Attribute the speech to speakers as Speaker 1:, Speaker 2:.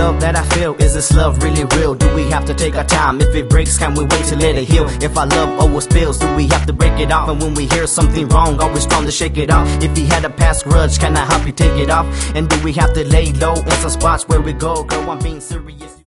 Speaker 1: love that I feel, is this love really real? Do we have to take our time? If it breaks, can we wait to let it heal? If our love always spills, do we have to break it off? And when we hear something wrong, are we strong to shake it off? If you had a past grudge, can I help you take it off? And do we have to lay low in some spots where we go? Girl, I'm being serious.